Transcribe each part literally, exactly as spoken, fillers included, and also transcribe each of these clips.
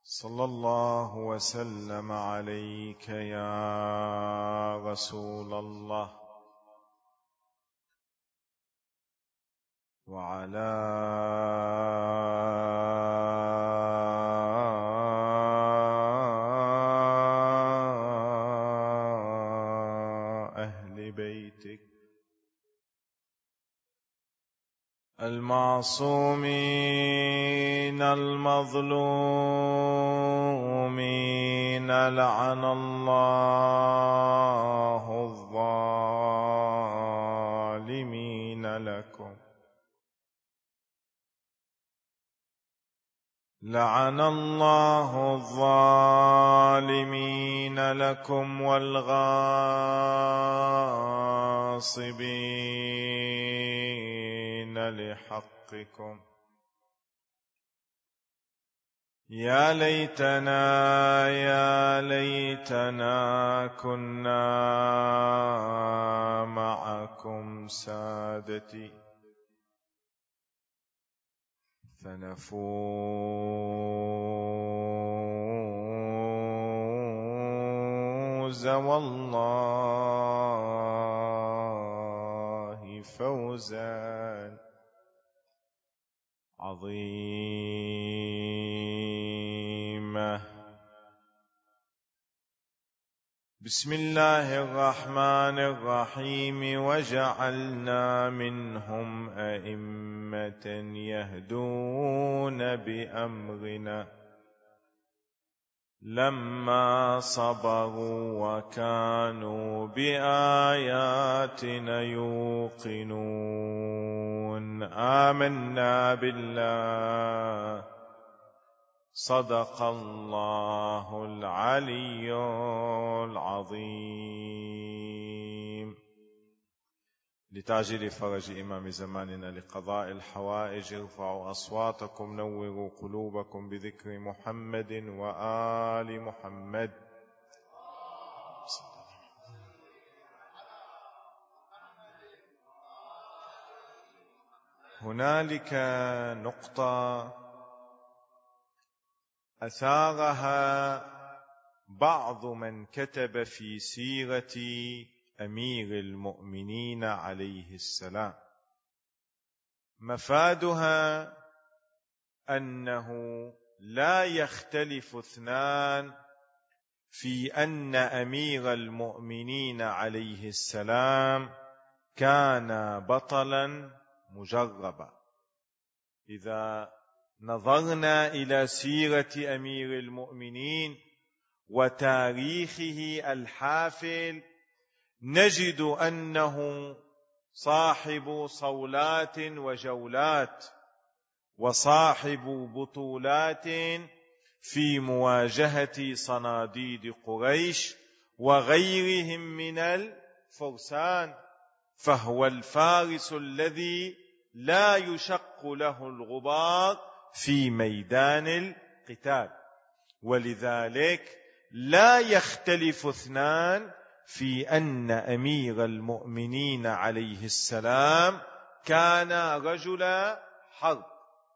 صلى الله وسلم عليك يا رسول الله وعلى أهل بيتك المعصومين المظلومين. لعن الله الظالمين لكم لعن الله الظالمين لكم والغاصبين لحقكم. يا ليتنا يا ليتنا كنا معكم سادتي فنفوز والله فوزا عظيما. بسم الله الرحمن الرحيم. وجعلنا منهم أئمة يهدون بأمرنا لما صبروا وكانوا بآياتنا يوقنون. آمنا بالله صدق الله العلي العظيم. لتعجيل فرج إمام زماننا لقضاء الحوائج ارفعوا أصواتكم نوروا قلوبكم بذكر محمد وآل محمد. هنالك نقطة أثارها بعض من كتب في سيرة أمير المؤمنين عليه السلام. مفادها أنه لا يختلف اثنان في أن أمير المؤمنين عليه السلام كان بطلا مجربا. إذا نظرنا إلى سيرة أمير المؤمنين وتاريخه الحافل نجد أنه صاحب صولات وجولات وصاحب بطولات في مواجهة صناديد قريش وغيرهم من الفرسان، فهو الفارس الذي لا يشق له الغبار في ميدان القتال. ولذلك لا يختلف اثنان في أن أمير المؤمنين عليه السلام كان رجل حرب،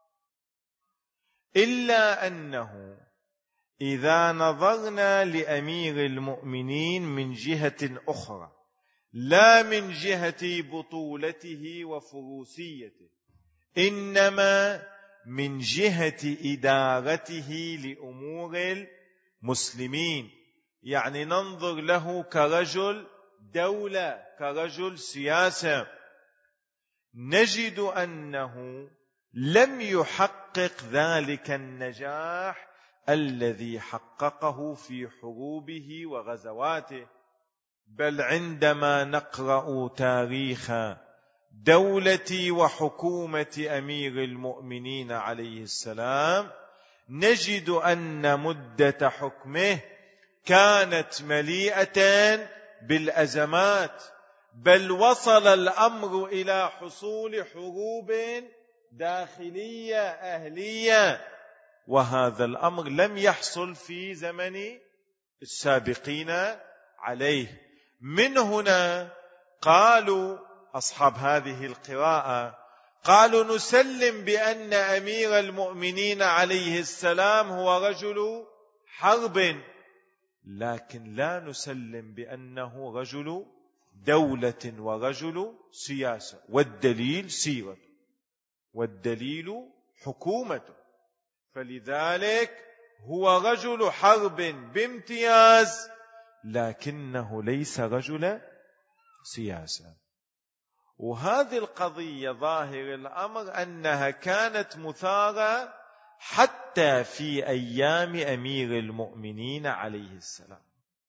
إلا أنه إذا نظرنا لأمير المؤمنين من جهة أخرى لا من جهة بطولته وفروسيته، إنما من جهة إدارته لأمور المسلمين، يعني ننظر له كرجل دولة كرجل سياسة، نجد أنه لم يحقق ذلك النجاح الذي حققه في حروبه وغزواته. بل عندما نقرأ تاريخ دولة وحكومة أمير المؤمنين عليه السلام نجد أن مدة حكمه كانت مليئة بالأزمات، بل وصل الأمر إلى حصول حروب داخلية أهلية، وهذا الأمر لم يحصل في زمن السابقين عليه. من هنا قالوا أصحاب هذه القراءة قالوا نسلم بأن أمير المؤمنين عليه السلام هو رجل حرب، لكن لا نسلم بأنه رجل دولة ورجل سياسة، والدليل سيرته والدليل حكومته، فلذلك هو رجل حرب بامتياز، لكنه ليس رجل سياسة. وهذه القضية ظاهر الأمر أنها كانت مثارة حتى في أيام أمير المؤمنين عليه السلام.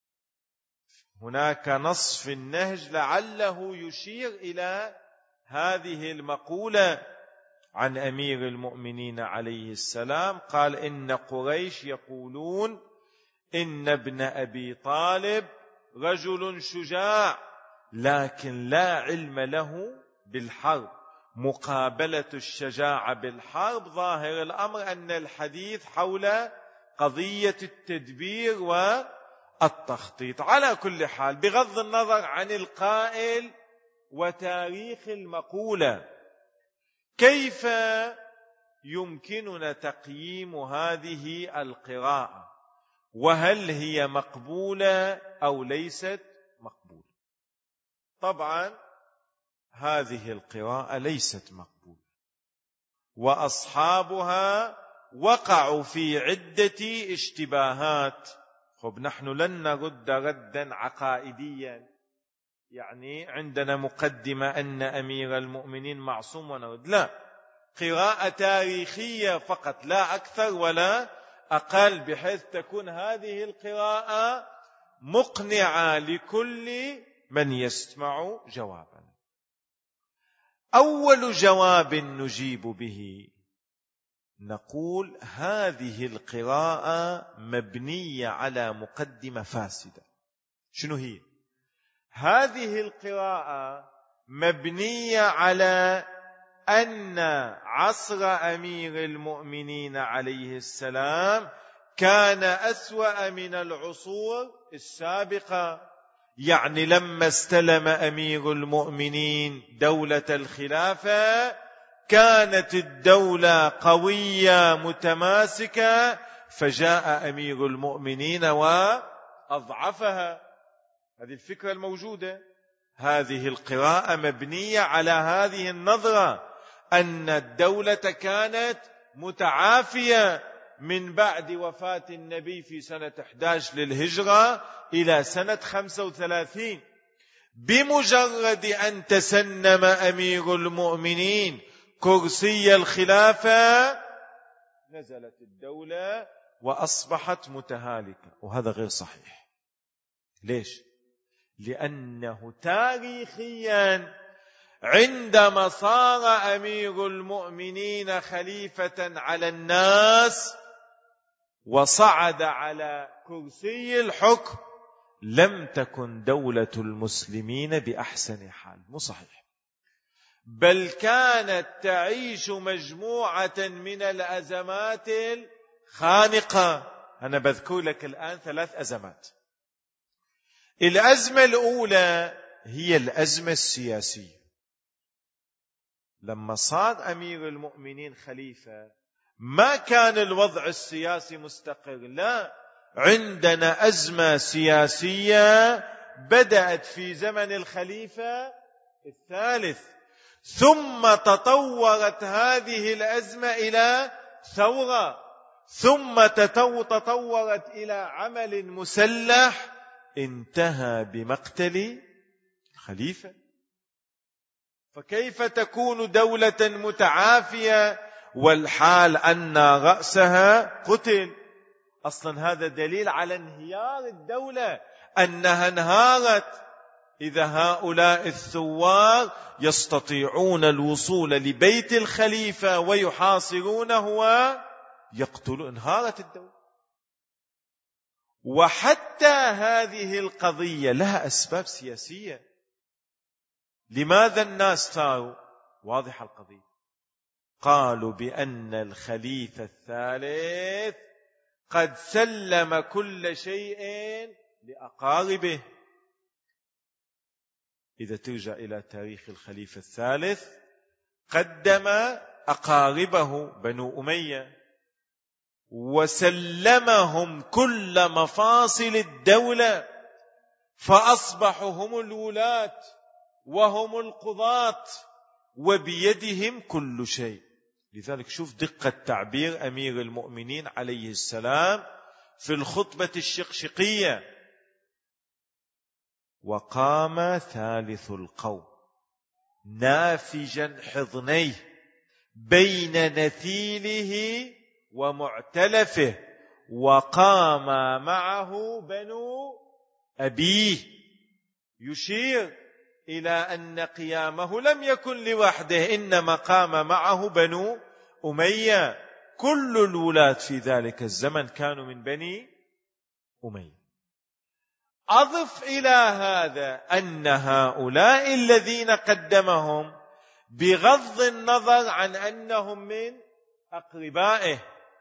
هناك نص في النهج لعله يشير إلى هذه المقولة عن أمير المؤمنين عليه السلام، قال إن قريش يقولون إن ابن أبي طالب رجل شجاع لكن لا علم له بالحرب، مقابلة الشجاعة بالحرب. ظاهر الأمر أن الحديث حول قضية التدبير والتخطيط. على كل حال، بغض النظر عن القائل وتاريخ المقولة، كيف يمكننا تقييم هذه القراءة؟ وهل هي مقبولة أو ليست مقبولة؟ طبعا هذه القراءة ليست مقبولة، وأصحابها وقعوا في عدة اشتباهات. خب نحن لن نرد ردا عقائديا، يعني عندنا مقدمة أن أمير المؤمنين معصوم ونرد، لا، قراءة تاريخية فقط لا أكثر ولا أقل، بحيث تكون هذه القراءة مقنعة لكل من يسمع جوابا. أول جواب نجيب به نقول هذه القراءة مبنية على مقدمة فاسدة. شنو هي؟ هذه القراءة مبنية على أن عصر أمير المؤمنين عليه السلام كان أسوأ من العصور السابقة. يعني لما استلم أمير المؤمنين دولة الخلافة كانت الدولة قوية متماسكة، فجاء أمير المؤمنين وأضعفها. هذه الفكرة الموجودة. هذه القراءة مبنية على هذه النظرة أن الدولة كانت متعافية من بعد وفاة النبي في سنة أحد عشر للهجرة إلى سنة خمسة وثلاثين. بمجرد أن تسنم أمير المؤمنين كرسي الخلافة نزلت الدولة وأصبحت متهالكة، وهذا غير صحيح. ليش؟ لأنه تاريخيا عندما صار أمير المؤمنين خليفة على الناس وصعد على كرسي الحكم لم تكن دولة المسلمين بأحسن حال، مو صحيح، بل كانت تعيش مجموعة من الأزمات الخانقة. أنا بذكر لك الآن ثلاث أزمات. الأزمة الأولى هي الأزمة السياسية. لما صار أمير المؤمنين خليفة ما كان الوضع السياسي مستقر، لا، عندنا أزمة سياسية بدأت في زمن الخليفة الثالث، ثم تطورت هذه الأزمة إلى ثورة، ثم تطورت إلى عمل مسلح انتهى بمقتل الخليفة. فكيف تكون دولة متعافية والحال أن رأسها قتل؟ أصلا هذا دليل على انهيار الدولة، أنها انهارت. إذا هؤلاء الثوار يستطيعون الوصول لبيت الخليفة ويحاصرونه ويقتلون، انهارت الدولة. وحتى هذه القضية لها أسباب سياسية. لماذا الناس صاروا؟ واضح القضية. قالوا بأن الخليفة الثالث قد سلم كل شيء لأقاربه. إذا ترجع إلى تاريخ الخليفة الثالث قدم أقاربه بنو أمية وسلمهم كل مفاصل الدولة، فأصبحوا هم الولاة وهم القضاة وبيدهم كل شيء. لذلك شوف دقة تعبير أمير المؤمنين عليه السلام في الخطبة الشقشقية: وقام ثالث القوم نافجا حضنيه بين نثيله ومعتلفه، وقام معه بنو أبيه، يشير إلى أن قيامه لم يكن لوحده، إنما قام معه بنو أمية. كل الولاة في ذلك الزمن كانوا من بني أمية. أضف إلى هذا أن هؤلاء الذين قدمهم بغض النظر عن أنهم من أقربائه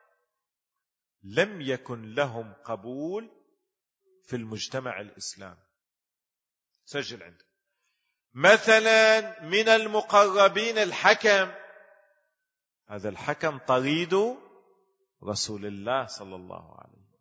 لم يكن لهم قبول في المجتمع الإسلامي. سجل عنده مثلا من المقربين الحكم، هذا الحكم طريد رسول الله صلى الله عليه وسلم.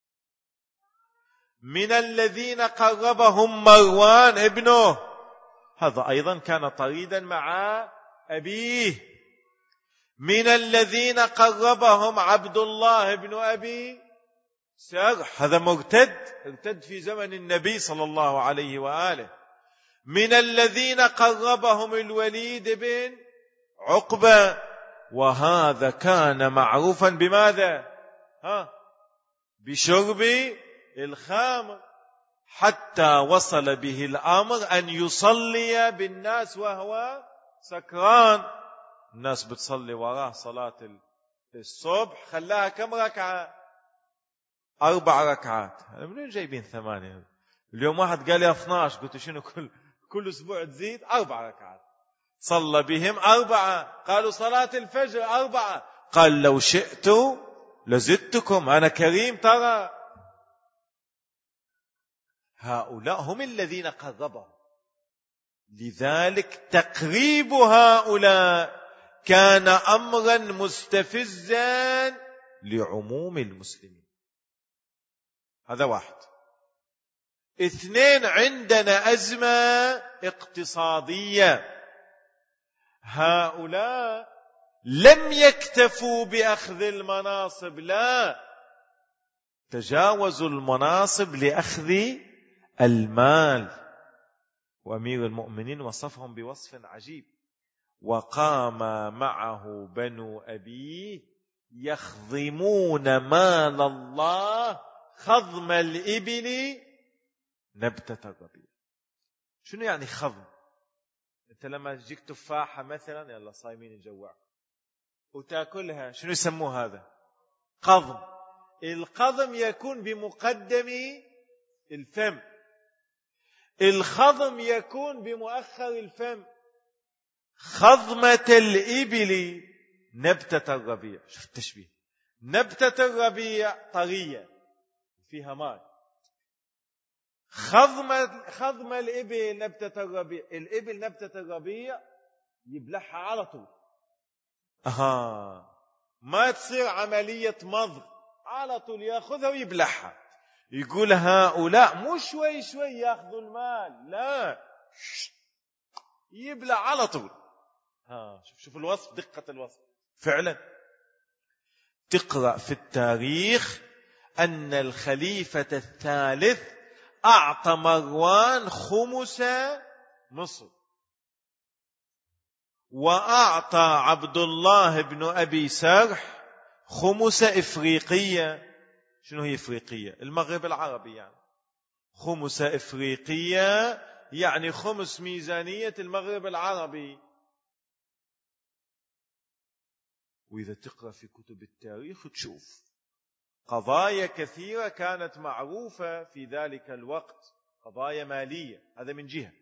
من الذين قربهم مروان ابنه، هذا أيضا كان طريدا مع أبيه. من الذين قربهم عبد الله بن أبي سرح، هذا مرتد، ارتد في زمن النبي صلى الله عليه وآله. من الذين قربهم الوليد بن عقبة، وهذا كان معروفا بماذا؟ ها بشرب الخمر، حتى وصل به الأمر أن يصلي بالناس وهو سكران. الناس بتصلي وراه صلاة الصبح، خلاها كم ركعة؟ أربع ركعات. منين جايبين ثمانية؟ اليوم واحد قال لي اثناش، قلت شنو كل كل أسبوع تزيد؟ أربع ركعات. صلى بهم أربعة. قالوا صلاة الفجر أربعة، قال لو شئت لزدتكم، أنا كريم ترى. هؤلاء هم الذين قربهم. لذلك تقريب هؤلاء كان أمرا مستفزا لعموم المسلمين. هذا واحد. اثنين، عندنا أزمة اقتصادية. هؤلاء لم يكتفوا بأخذ المناصب، لا، تجاوزوا المناصب لأخذ المال. وأمير المؤمنين وصفهم بوصف عجيب: وقام معه بنو أبيه يخضمون مال الله خضم الإبل نبتة الربيع. شنو يعني خضم؟ انت لما تجيك تفاحة مثلا، يلا صايمين نجوعك وتاكلها، شنو يسموه هذا؟ قضم. القضم يكون بمقدم الفم، الخضم يكون بمؤخر الفم. خضمة الإبل نبتة الربيع. شوف التشبيه، نبتة الربيع طرية فيها ماء، خضمة خضم الإبل نبتة الربيع. الإبل نبتة الربيع يبلعها على طول، أها، ما تصير عملية مضغ، على طول يأخذها ويبلعها. يقول هؤلاء مو شوي شوي يأخذوا المال، لا، يبلع على طول. ها شوف شوف الوصف، دقة الوصف فعلا. تقرأ في التاريخ أن الخليفة الثالث أعطى مروان خمس مصر، وأعطى عبد الله بن أبي سرح خمس إفريقية. شنو هي إفريقية؟ المغرب العربي يعني. خمس إفريقية يعني خمس ميزانية المغرب العربي. وإذا تقرأ في كتب التاريخ تشوف قضايا كثيرة كانت معروفة في ذلك الوقت، قضايا مالية. هذا من جهة.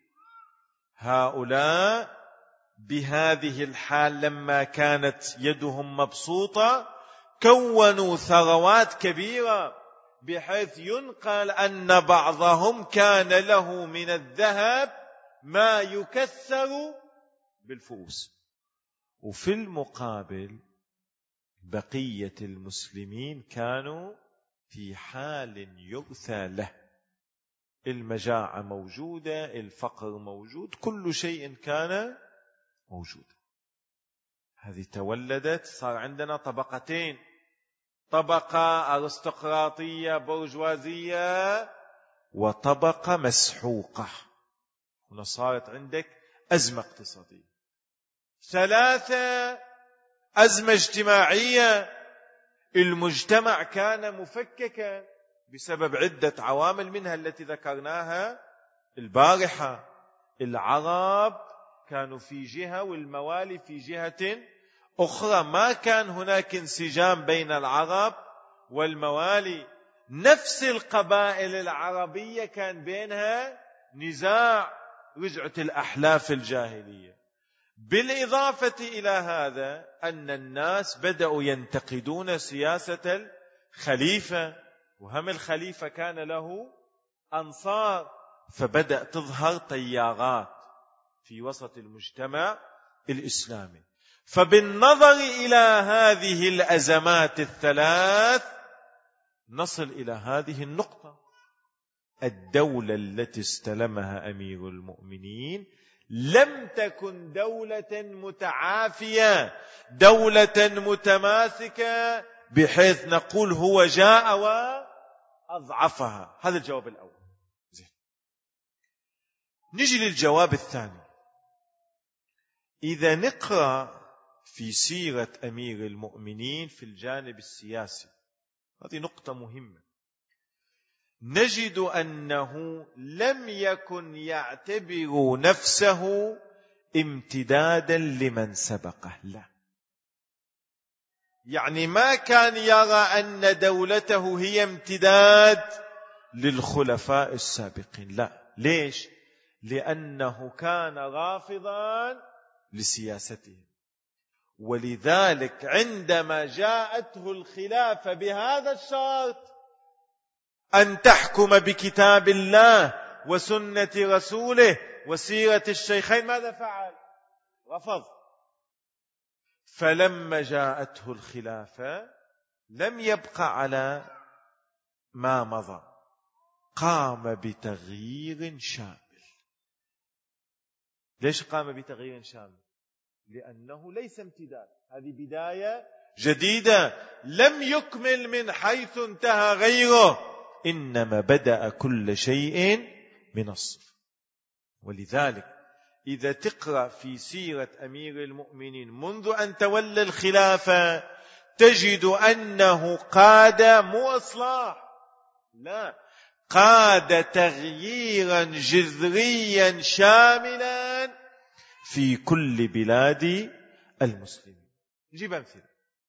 هؤلاء بهذه الحال لما كانت يدهم مبسوطة كونوا ثروات كبيرة، بحيث ينقل أن بعضهم كان له من الذهب ما يكثر بالفؤوس. وفي المقابل بقية المسلمين كانوا في حال يرثى له، المجاعة موجودة، الفقر موجود، كل شيء كان موجود. هذه تولدت، صار عندنا طبقتين، طبقة أرستقراطية برجوازية وطبقة مسحوقة. هنا صارت عندك أزمة اقتصادية. ثلاثة، أزمة اجتماعية، المجتمع كان مفككا بسبب عدة عوامل، منها التي ذكرناها البارحة. العرب كانوا في جهة والموالي في جهة أخرى، ما كان هناك انسجام بين العرب والموالي. نفس القبائل العربية كان بينها نزاع، رجعت الأحلاف الجاهلية. بالإضافة إلى هذا أن الناس بدأوا ينتقدون سياسة الخليفة، وهم الخليفة كان له أنصار، فبدأ تظهر تيارات في وسط المجتمع الإسلامي. فبالنظر إلى هذه الأزمات الثلاث نصل إلى هذه النقطة: الدولة التي استلمها أمير المؤمنين لم تكن دولة متعافية، دولة متماسكة بحيث نقول هو جاء وأضعفها. هذا الجواب الأول. زين. نجي للجواب الثاني. إذا نقرأ في سيرة أمير المؤمنين في الجانب السياسي، هذه نقطة مهمة، نجد أنه لم يكن يعتبر نفسه امتدادا لمن سبقه، لا، يعني ما كان يرى أن دولته هي امتداد للخلفاء السابقين، لا. ليش؟ لأنه كان رافضا لسياستهم، ولذلك عندما جاءته الخلافة بهذا الشرط أن تحكم بكتاب الله وسنة رسوله وسيرة الشيخين، ماذا فعل؟ رفض. فلما جاءته الخلافة لم يبقى على ما مضى، قام بتغيير شامل. ليش قام بتغيير شامل؟ لأنه ليس امتداد، هذه بداية جديدة، لم يكمل من حيث انتهى غيره، إنما بدأ كل شيء من الصفر. ولذلك إذا تقرأ في سيرة أمير المؤمنين منذ أن تولى الخلافة تجد أنه قاد مو إصلاح، لا، قاد تغييرا جذريا شاملا في كل بلاد المسلمين. نجيب أمثلة.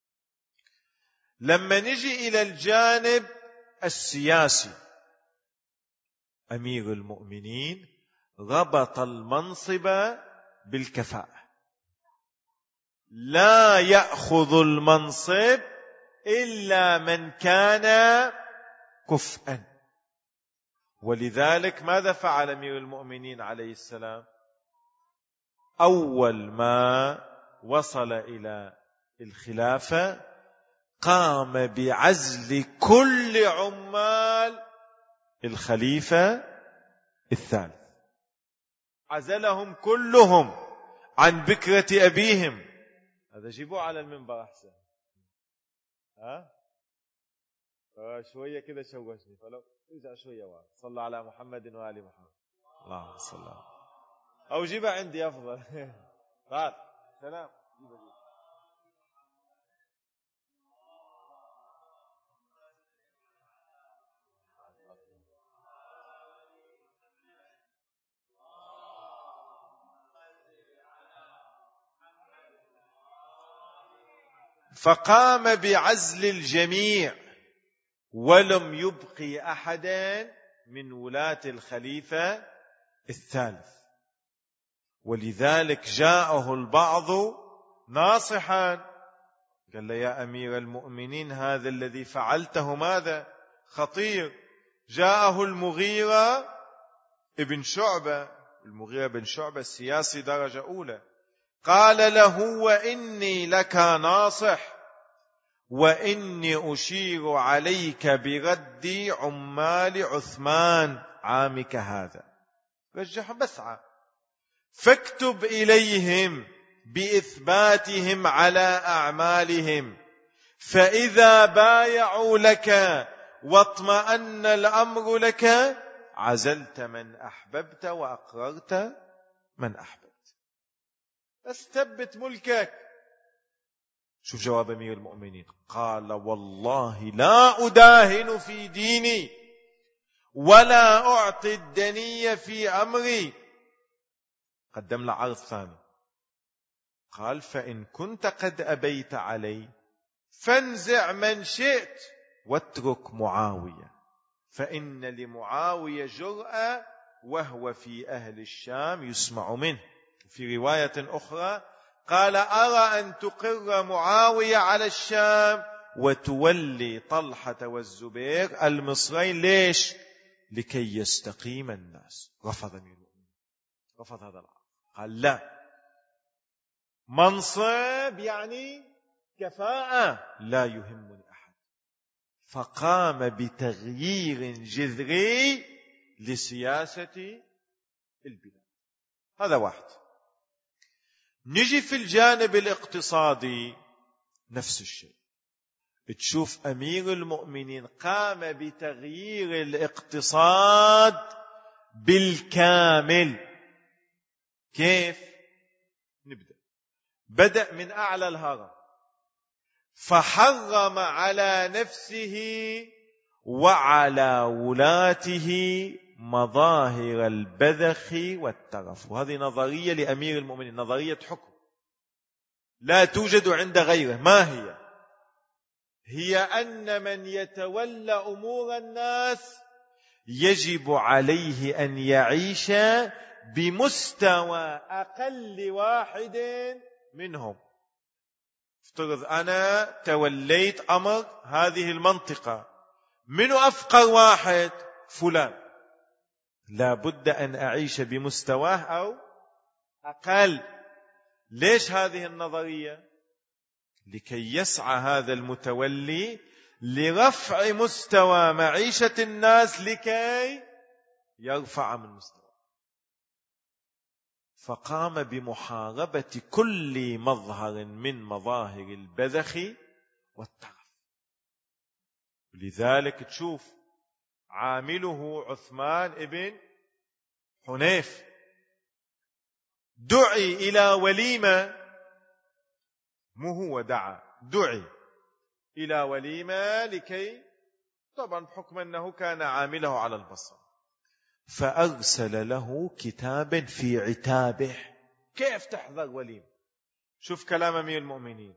لما نجي إلى الجانب السياسي، أمير المؤمنين ربط المنصب بالكفاءة، لا يأخذ المنصب إلا من كان كفءا. ولذلك ماذا فعل أمير المؤمنين عليه السلام؟ أول ما وصل إلى الخلافة قام بعزل كل عمال الخليفة الثالث، عزلهم كلهم عن بكرة أبيهم. هذا جيبوه على المنبر أحسن. ها آه شوية كده شوشني، فلو ارجع شوية وراء. صلى على محمد وآل محمد. اللهم صل على، أو جيبها عندي أفضل. تعال سلام. فقام بعزل الجميع ولم يبقي أحدا من ولاة الخليفة الثالث. ولذلك جاءه البعض ناصحا، قال له: يا أمير المؤمنين هذا الذي فعلته ماذا؟ خطير. جاءه المغيرة ابن شعبة، المغيرة بن شعبة السياسي درجة أولى، قال له وإني لك ناصح وإني أشير عليك برد عمال عثمان عامك هذا. رجعهم بسعى، فاكتب إليهم بإثباتهم على أعمالهم، فإذا بايعوا لك واطمأن الأمر لك عزلت من أحببت وأقررت من أحببت. استبت ملكك. شوف جواب أمير المؤمنين، قال والله لا أداهن في ديني ولا أعطي الدني في أمري. قدم له عرض ثاني، قال فإن كنت قد أبيت علي فانزع من شئت واترك معاوية، فإن لمعاوية جرأة وهو في أهل الشام يسمع منه. في رواية أخرى قال أرى أن تقر معاوية على الشام وتولي طلحة والزبير المصرين. ليش؟ لكي يستقيم الناس. رفض أمير المؤمنين، رفض هذا العرض، قال لا، منصب يعني كفاءة لا يهمني أحد. فقام بتغيير جذري لسياسة البلاد. هذا واحد. نجي في الجانب الاقتصادي نفس الشيء. تشوف أمير المؤمنين قام بتغيير الاقتصاد بالكامل. كيف؟ نبدأ. بدأ من أعلى الهرم، فحرم على نفسه وعلى ولاته مظاهر البذخ والترف. وهذه نظرية لأمير المؤمنين، نظرية حكم لا توجد عند غيره. ما هي؟ هي أن من يتولى أمور الناس يجب عليه أن يعيش بمستوى أقل واحد منهم. افترض أنا توليت أمر هذه المنطقة، من أفقر واحد؟ فلان. لا بد أن أعيش بمستواه أو أقل. ليش هذه النظرية؟ لكي يسعى هذا المتولي لرفع مستوى معيشة الناس لكي يرفع من مستوى. فقام بمحاربة كل مظهر من مظاهر البذخ والترف. لذلك تشوف عامله عثمان ابن حنيف دعي إلى وليمة، مو هو دعا، دعي إلى وليمة لكي، طبعا بحكم أنه كان عامله على البصر، فأرسل له كتابا في عتابه كيف تحضر وليمة. شوف كلام أمير المؤمنين،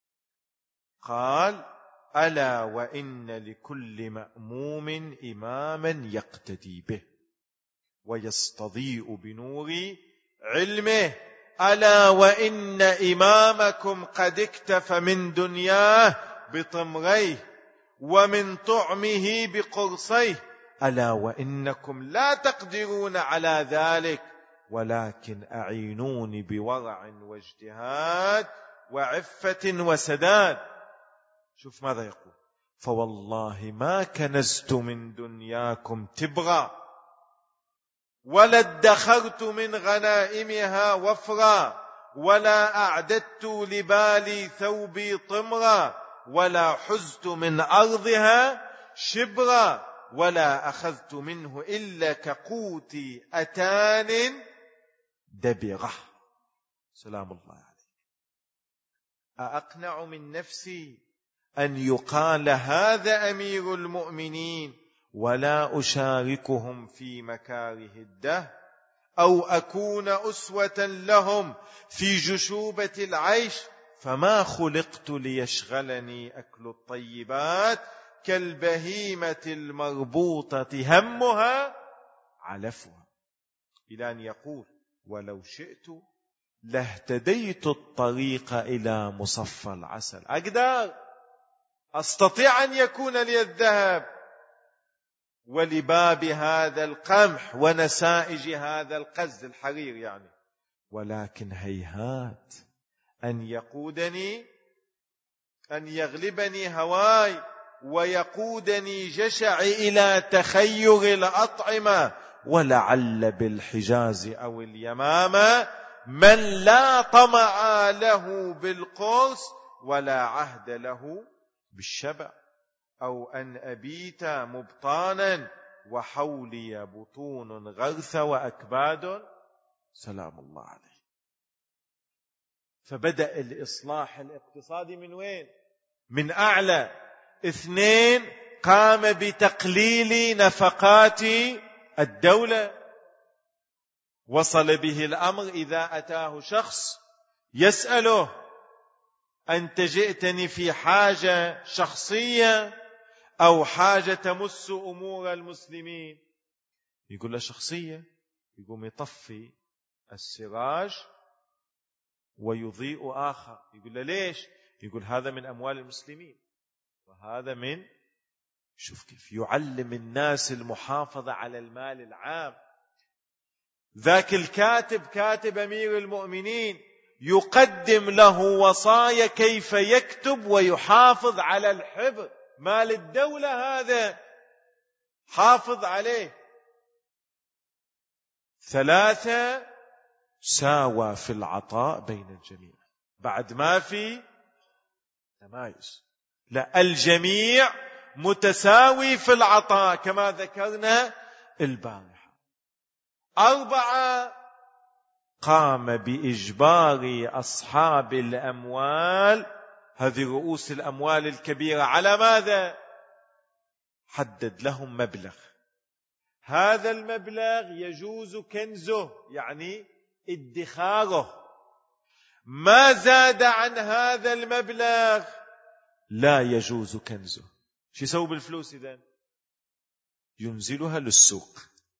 قال ألا وإن لكل مأموم إماما يقتدي به ويستضيء بنور علمه، ألا وإن إمامكم قد اكتفى من دنياه بطمريه ومن طعمه بقرصيه، ألا وإنكم لا تقدرون على ذلك، ولكن أعينوني بورع واجتهاد وعفة وسداد. شوف ماذا يقول، فوالله ما كنزت من دنياكم تبغى ولا ادخرت من غنائمها وفرا ولا أعددت لبالي ثوبي طمرا ولا حزت من أرضها شبرا ولا أخذت منه إلا كقوت أتان دبغة. سلام الله عليك. أأقنع من نفسي أن يقال هذا أمير المؤمنين ولا أشاركهم في مكاره الدهر، أو أكون أسوة لهم في جشوبة العيش، فما خلقت ليشغلني أكل الطيبات كالبهيمة المربوطة همها علفها، إلى أن يقول ولو شئت لاهتديت الطريق إلى مصفى العسل. أقدر أستطيع أن يكون لي الذهب ولباب هذا القمح ونسائج هذا القز، الحرير يعني، ولكن هيهات أن يقودني أن يغلبني هواي ويقودني جشعي إلى تخير الأطعمة، ولعل بالحجاز أو اليمامة من لا طمع له بالقرص ولا عهد له بالشبع، أو أن أبيت مبطانا وحولي بطون غرث وأكباد سلام الله عليه. فبدأ الإصلاح الاقتصادي من وين؟ من أعلى. اثنين، قام بتقليل نفقات الدولة. وصل به الأمر إذا أتاه شخص يسأله أنت جئتني في حاجة شخصية أو حاجة تمس أمور المسلمين؟ يقول له شخصية. يقوم يطفي السراج ويضيء آخر. يقول له ليش؟ يقول هذا من أموال المسلمين وهذا من. شوف كيف يعلم الناس المحافظة على المال العام. ذاك الكاتب كاتب أمير المؤمنين يقدم له وصايا كيف يكتب ويحافظ على الحفظ. مال الدولة هذا حافظ عليه. ثلاثة، ساوى في العطاء بين الجميع بعد ما في تمايز. لا، الجميع متساوي في العطاء كما ذكرنا البارحة. أربعة، قام بإجبار أصحاب الأموال، هذه رؤوس الأموال الكبيرة، على ماذا؟ حدد لهم مبلغ، هذا المبلغ يجوز كنزه يعني ادخاره، ما زاد عن هذا المبلغ لا يجوز كنزه. شو يسوي بالفلوس إذن؟ ينزلها للسوق.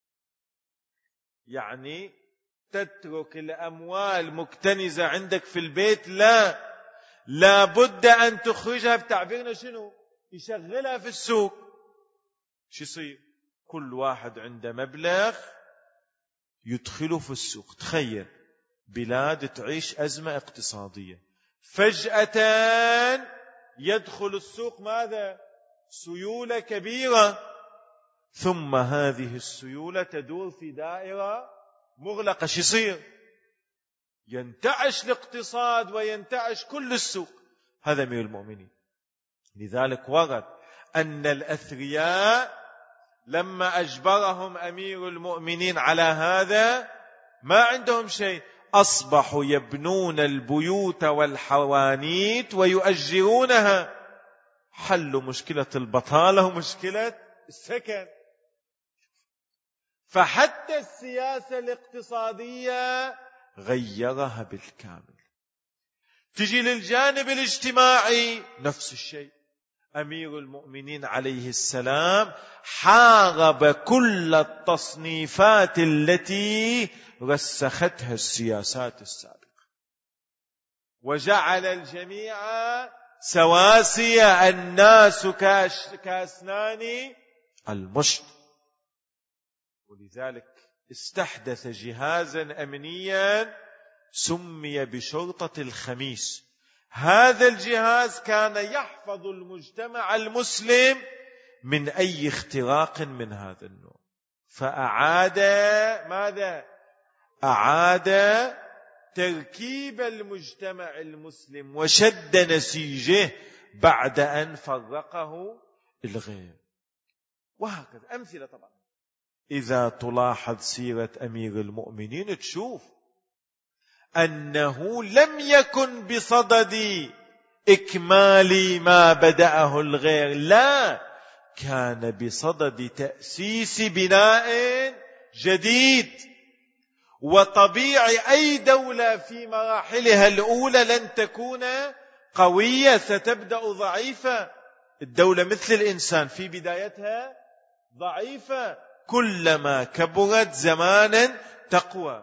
يعني تترك الأموال مكتنزة عندك في البيت، لا، لابد أن تخرجها. بتعبيرنا شنو؟ يشغلها في السوق. شو يصير؟ كل واحد عنده مبلغ يدخله في السوق. تخيل بلاد تعيش أزمة اقتصادية، فجأة يدخل السوق ماذا؟ سيولة كبيرة، ثم هذه السيولة تدور في دائرة مغلقة. شو يصير؟ ينتعش الاقتصاد وينتعش كل السوق. هذا أمير المؤمنين. لذلك ورد أن الأثرياء لما أجبرهم أمير المؤمنين على هذا ما عندهم شيء، أصبحوا يبنون البيوت والحوانيت ويؤجرونها. حلوا مشكلة البطالة ومشكلة السكن. فحتى السياسة الاقتصادية غيرها بالكامل. تجي للجانب الاجتماعي نفس الشيء. أمير المؤمنين عليه السلام حارب كل التصنيفات التي رسختها السياسات السابقة، وجعل الجميع سواسية، الناس كأسنان المشط. ولذلك استحدث جهازا أمنيا سمي بشرطة الخميس. هذا الجهاز كان يحفظ المجتمع المسلم من أي اختراق من هذا النوع. فأعاد ماذا؟ أعاد تركيب المجتمع المسلم وشد نسيجه بعد أن فرقه الغير. وهكذا أمثلة. طبعا إذا تلاحظ سيرة أمير المؤمنين تشوف أنه لم يكن بصدد إكمال ما بدأه الغير، لا، كان بصدد تأسيس بناء جديد. وطبيعي أي دولة في مراحلها الأولى لن تكون قوية، ستبدأ ضعيفة. الدولة مثل الإنسان في بدايتها ضعيفة، كلما كبرت زمانا تقوى.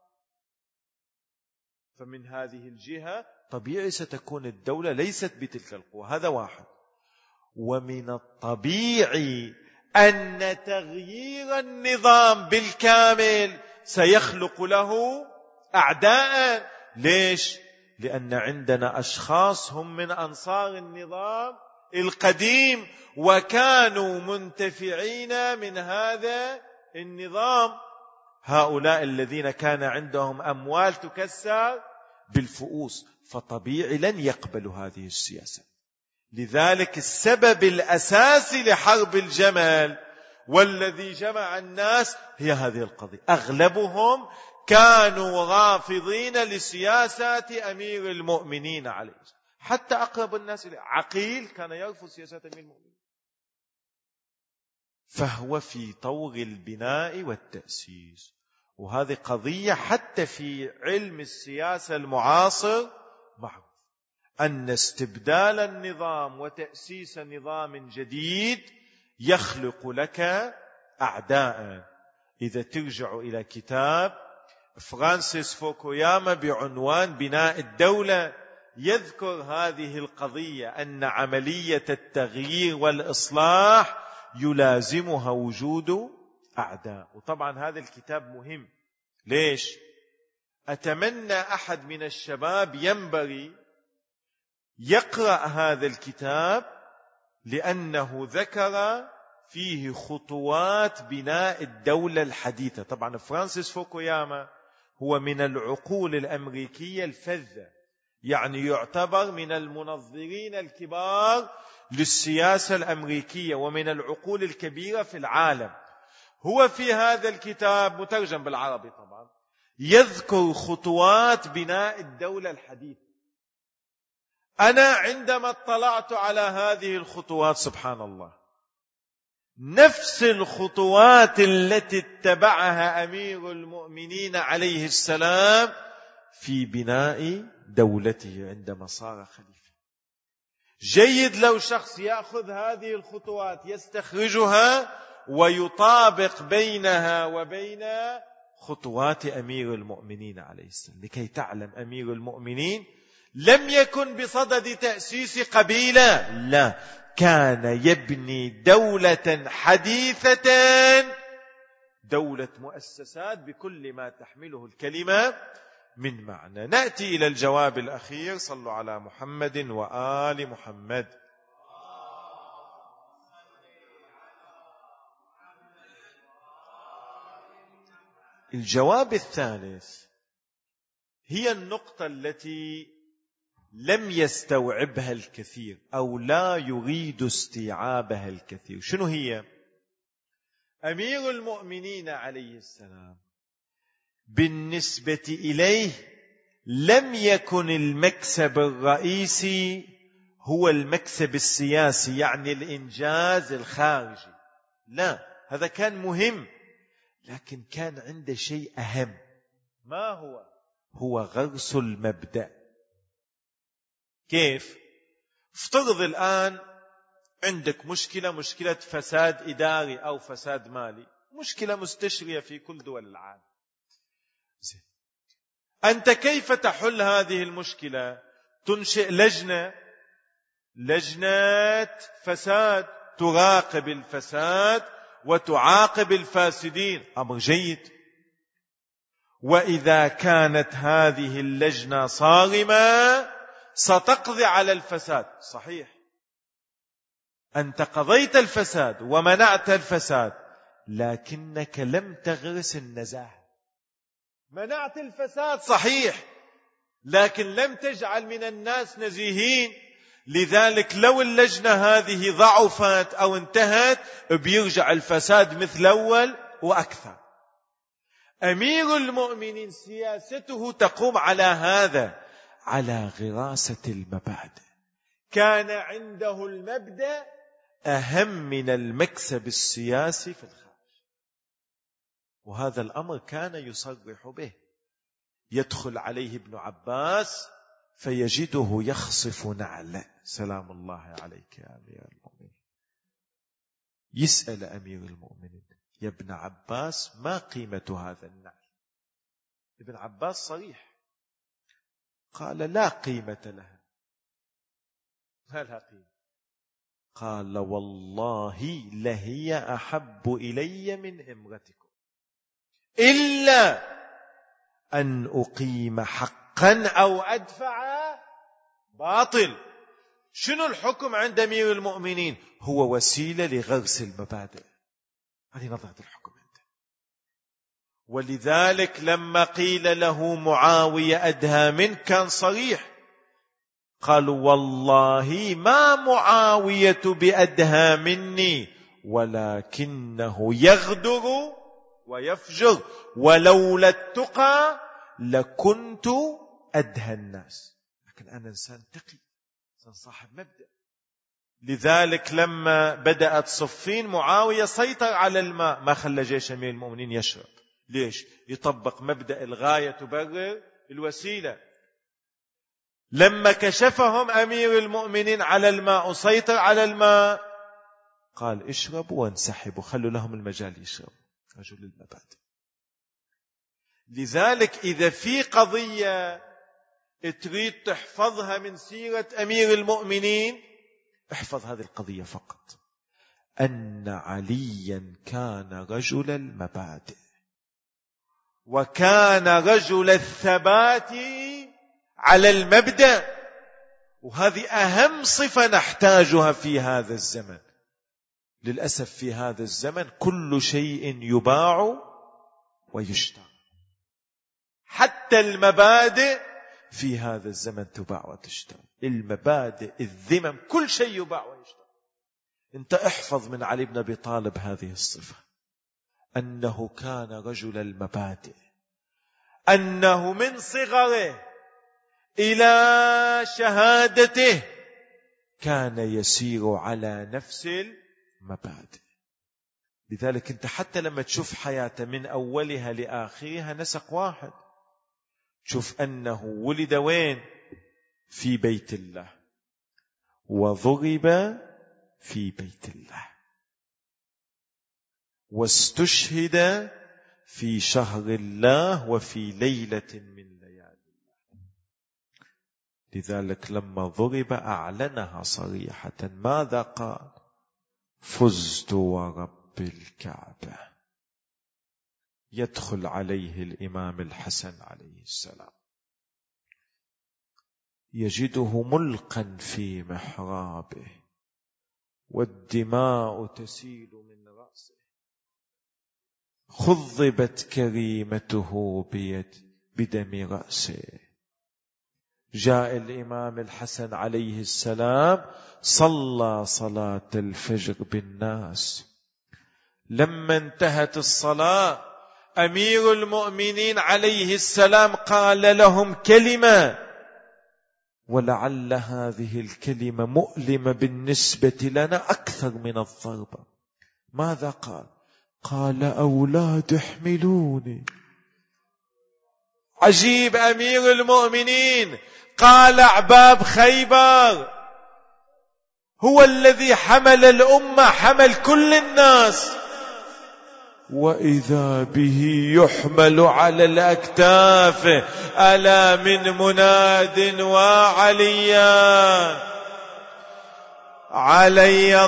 فمن هذه الجهة طبيعي ستكون الدولة ليست بتلك القوة. هذا واحد. ومن الطبيعي أن تغيير النظام بالكامل سيخلق له أعداء. ليش؟ لأن عندنا أشخاص هم من أنصار النظام القديم وكانوا منتفعين من هذا النظام. هؤلاء الذين كان عندهم أموال تكسر بالفؤوس، فطبيعي لن يقبلوا هذه السياسة. لذلك السبب الأساسي لحرب الجمل والذي جمع الناس هي هذه القضية. أغلبهم كانوا رافضين لسياسات أمير المؤمنين عليه السلام، حتى أقرب الناس إليه عقيل كان يرفض سياسات أمير المؤمنين. فهو في طور البناء والتأسيس، وهذه قضية حتى في علم السياسة المعاصر معروف، أن استبدال النظام وتأسيس نظام جديد يخلق لك أعداء. إذا ترجع إلى كتاب فرانسيس فوكوياما بعنوان بناء الدولة يذكر هذه القضية، أن عملية التغيير والإصلاح يلازمها وجود أعداء. وطبعا هذا الكتاب مهم. ليش؟ أتمنى أحد من الشباب ينبغي يقرأ هذا الكتاب، لأنه ذكر فيه خطوات بناء الدولة الحديثة. طبعا فرانسيس فوكوياما هو من العقول الأمريكية الفذة، يعني يعتبر من المنظرين الكبار للسياسة الأمريكية ومن العقول الكبيرة في العالم. هو في هذا الكتاب مترجم بالعربي طبعا يذكر خطوات بناء الدولة الحديثة. أنا عندما اطلعت على هذه الخطوات سبحان الله نفس الخطوات التي اتبعها أمير المؤمنين عليه السلام في بناء دولته عندما صار خليفة. جيد لو شخص يأخذ هذه الخطوات يستخرجها ويطابق بينها وبين خطوات أمير المؤمنين عليه السلام، لكي تعلم أمير المؤمنين لم يكن بصدد تأسيس قبيلة، لا، كان يبني دولة حديثة، دولة مؤسسات بكل ما تحمله الكلمة من معنى. نأتي إلى الجواب الأخير. صلوا على محمد وآل محمد. الجواب الثالث هي النقطة التي لم يستوعبها الكثير أو لا يريد استيعابها الكثير. شنو هي؟ أمير المؤمنين عليه السلام بالنسبة إليه لم يكن المكسب الرئيسي هو المكسب السياسي، يعني الإنجاز الخارجي، لا، هذا كان مهم، لكن كان عنده شيء أهم. ما هو؟ هو غرس المبدأ. كيف؟ افترض الآن عندك مشكلة، مشكلة فساد إداري أو فساد مالي، مشكلة مستشرية في كل دول العالم. أنت كيف تحل هذه المشكلة؟ تنشئ لجنة لجنة فساد تراقب الفساد وتعاقب الفاسدين، أمر جيد. وإذا كانت هذه اللجنة صارمة ستقضي على الفساد، صحيح، أنت قضيت الفساد ومنعت الفساد، لكنك لم تغرس النزاهة. منعت الفساد صحيح، لكن لم تجعل من الناس نزيهين. لذلك لو اللجنة هذه ضعفت أو انتهت بيرجع الفساد مثل أول وأكثر. أمير المؤمنين سياسته تقوم على هذا، على غراسة المبادئ. كان عنده المبدأ أهم من المكسب السياسي في الخارج، وهذا الأمر كان يصرح به. يدخل عليه ابن عباس فيجده يخصف نعله، سلام الله عليك يا أمير المؤمنين. يسأل أمير المؤمنين: يا ابن عباس، ما قيمة هذا النعل؟ ابن عباس صريح، قال: لا قيمة لها. ما لها قيمة؟ قال: والله لهي أحب إلي من امرتكم، إلا أن أقيم حقا أو أدفع باطل. شنو الحكم عند أمير المؤمنين؟ هو وسيلة لغرس المبادئ. هذه نظرة الحكم عنده. ولذلك لما قيل له معاوية أدهى منك كان صريح، قالوا والله ما معاوية بأدهى مني ولكنه يغدر ويفجر، ولولا التقى لكنت أدهى الناس. لكن أنا إنسان تقي، إنسان صاحب مبدأ. لذلك لما بدأت صفين معاوية سيطر على الماء، ما خلى جيش أمير المؤمنين يشرب. ليش؟ يطبق مبدأ الغاية تبرر الوسيلة. لما كشفهم أمير المؤمنين على الماء وسيطر على الماء، قال اشربوا وانسحبوا، خلوا لهم المجال يشربوا. رجل المبادئ. لذلك إذا في قضية تريد تحفظها من سيرة أمير المؤمنين، احفظ هذه القضية فقط، أن عليا كان رجل المبادئ، وكان رجل الثبات على المبدأ. وهذه أهم صفة نحتاجها في هذا الزمن. للأسف في هذا الزمن كل شيء يباع ويشترى، حتى المبادئ في هذا الزمن تباع وتشترى. المبادئ، الذمم، كل شيء يباع ويشترى. انت احفظ من علي بن أبي طالب هذه الصفة، أنه كان رجل المبادئ، أنه من صغره إلى شهادته كان يسير على نفس المبادئ. لذلك انت حتى لما تشوف حياته من أولها لآخرها نسق واحد، شوف أنه ولد وين؟ في بيت الله، وضرب في بيت الله، واستشهد في شهر الله وفي ليلة من ليالي الله. لذلك لما ضرب أعلنها صريحة. ماذا قال؟ فزت ورب الكعبة. يدخل عليه الإمام الحسن عليه السلام، يجده ملقا في محرابه، والدماء تسيل من رأسه، خضبت كريمته بيد بدم رأسه. جاء الإمام الحسن عليه السلام صلى صلاة الفجر بالناس. لما انتهت الصلاة أمير المؤمنين عليه السلام قال لهم كلمة، ولعل هذه الكلمة مؤلمة بالنسبة لنا أكثر من الضربة. ماذا قال؟ قال أولاد احملوني. عجيب، أمير المؤمنين قال عباب خيبر هو الذي حمل الأمة، حمل كل الناس، وإذا به يحمل على الأكتاف. ألا من مناد وعليا علي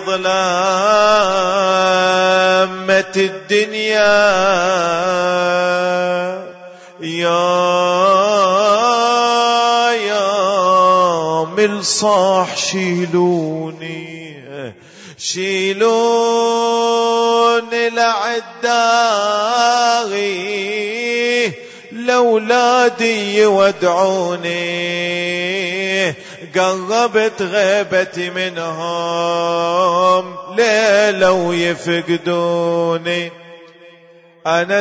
ظلامة الدنيا، يا يا ملصاح شيلوني شيلوني لعداغي، لأولادي يودعوني، قربت غيبتي منهم ليلة ويفقدوني. أنا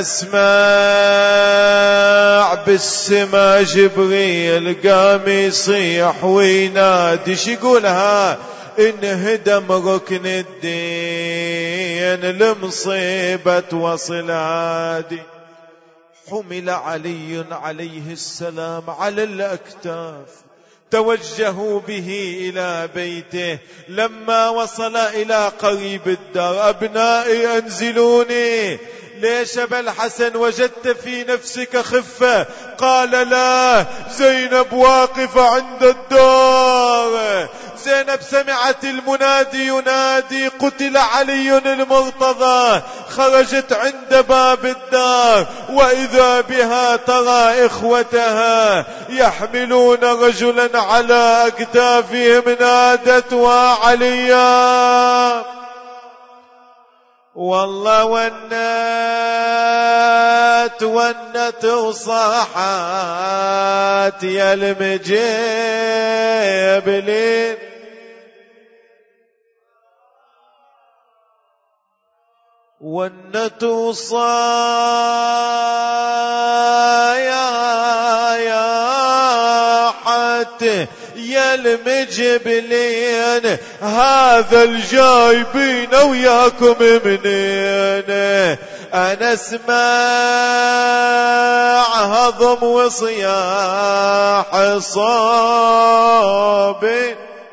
اسمع بالسما جبريل قام يصيح وينادي، شو يقولها؟ انهدم ركن الدين لمصيبة وصل عادي. حمل علي عليه السلام على الأكتاف، توجهوا به إلى بيته. لما وصل إلى قريب الدار، أبنائي أنزلوني. ليش أبا الحسن وجدت في نفسك خفة؟ قال لا، زينب واقفة عند الدار، زينب سمعت المنادي ينادي قتل علي المرتضى، خرجت عند باب الدار وإذا بها ترى إخوتها يحملون رجلا على أكتافهم، نادت وعليا والله ونت ونت وصاحت يا المجيبلين، ونت وصاحت يا المجبلين، هذا الجايبين وياكم منين؟ أنا اسمع هضم وصياح صابين،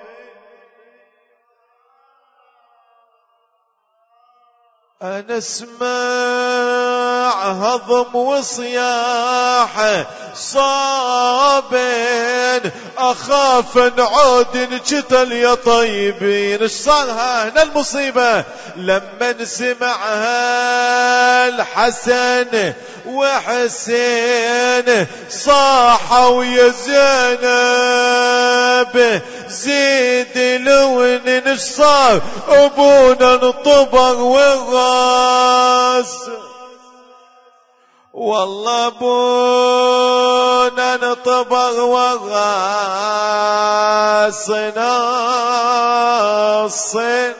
أنا اسمع هضم وصياح صابين، أخاف نعود نجتل يا طيبين. ايش صار هنا المصيبة؟ لما سمعها الحسن وحسين صاحوا يا زينب زيد لون. ايش صار؟ ابونا انطبر والراس، والله ابونا انطبر والراس ناصين.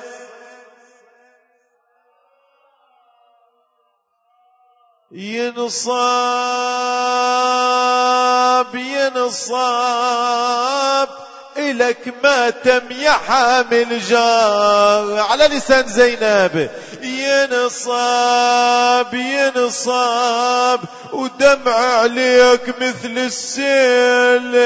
ينصاب ينصاب إلك ماتم يا حامل جار، على لسان زينب. ينصاب ينصاب ودمع عليك مثل السيل،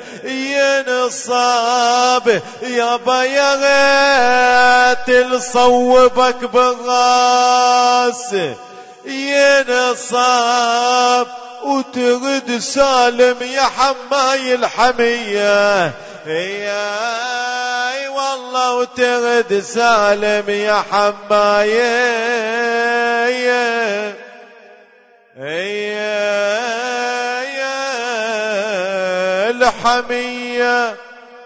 ينصاب يابا يا غيت لصوبك بالراس، ينصاب وتغد سالم يا حماي الحمية، يا والله وتغد سالم يا حماي يا الحمية.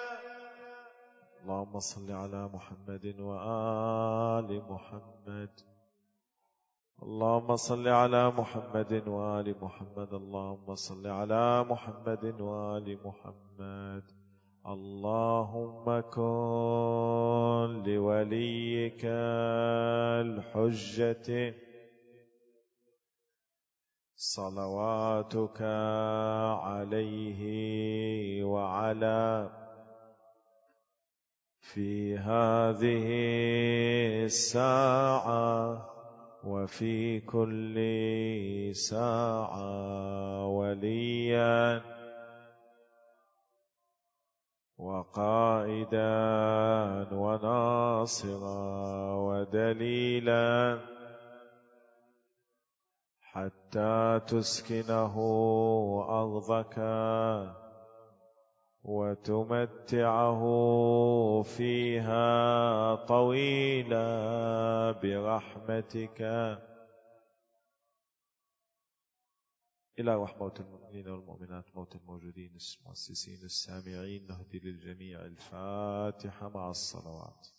اللهم صل على محمد وآل محمد، اللهم صل على محمد وآل محمد، اللهم صل على محمد وآل محمد. اللهم كن لوليك الحجة صلواتك عليه وعلى في هذه الساعة وفي كل ساعة وليا وقائدا وناصرا ودليلا، حتى تسكنه أرضك وتمتعه فيها طويلا برحمتك. إلى رحمة المؤمنين والمؤمنات، موت الموجودين، المؤسسين، السامعين، نهدي للجميع. الفاتحة مع الصلوات.